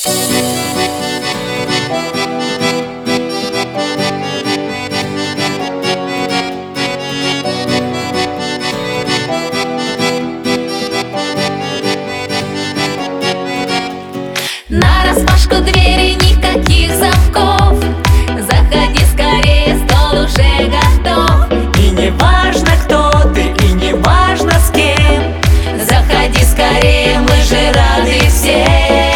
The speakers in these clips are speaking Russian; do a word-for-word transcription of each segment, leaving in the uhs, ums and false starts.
Нараспашку двери, никаких замков. Заходи скорее, стол уже готов. И не важно, кто ты, и не важно с кем. Заходи скорее, мы же рады всем.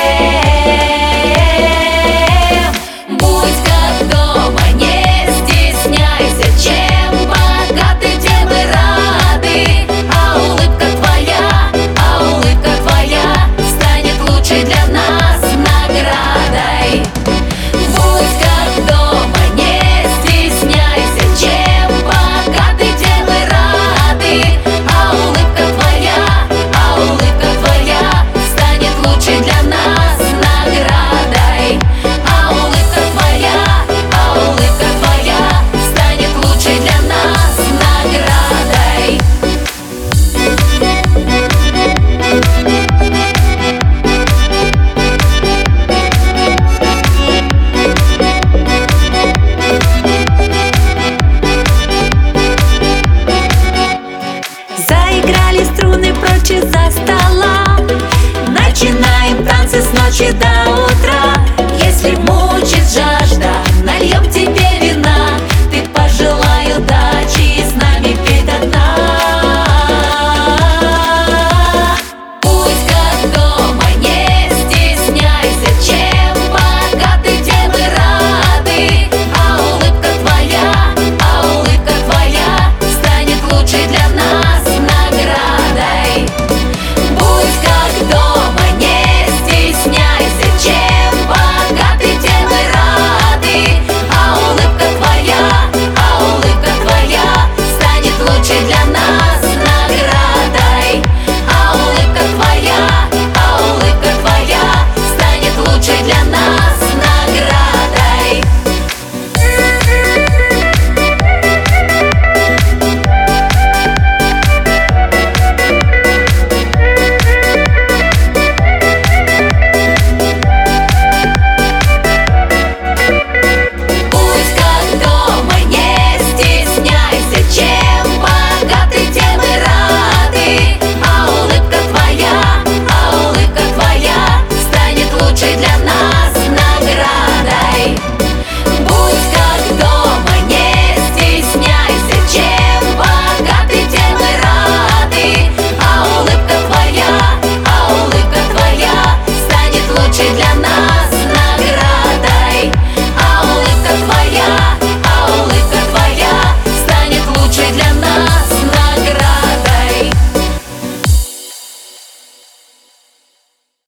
Будь как дома, не стесняйся, чем богаты, тем и рады. А улыбка твоя, а улыбка твоя станет лучшей для нас наградой. Будь как дома, не стесняйся, чем богаты, тем и рады. А улыбка твоя, а улыбка твоя станет лучшей для нас наградой. А улыбка твоя, а улыбка твоя станет лучшей для нас наградой. Заиграли струны прочь из-за стола. Начинаем танцы с ночи до утра. Если мучит жажда, нальем тебе вина. Ты пожелай удачи и с нами пей до дна. Будь как дома, не стесняйся, чем богаты, тем и рады. А улыбка твоя, а улыбка твоя станет лучшей для нас наградой. Будь как дома, не стесняйся, чем богаты, тем и рады. А улыбка твоя, а улыбка твоя станет лучшей для нас наградой. А улыбка твоя, а улыбка твоя станет лучшей для нас наградой. Будь как дома, не стесняйся, чем богаты, тем и рады. А улыбка твоя, а улыбка твоя станет лучшей для нас наградой. Будь как дома, не стесняйся, чем богаты, тем и рады. А улыбка твоя, а улыбка твоя станет лучшей для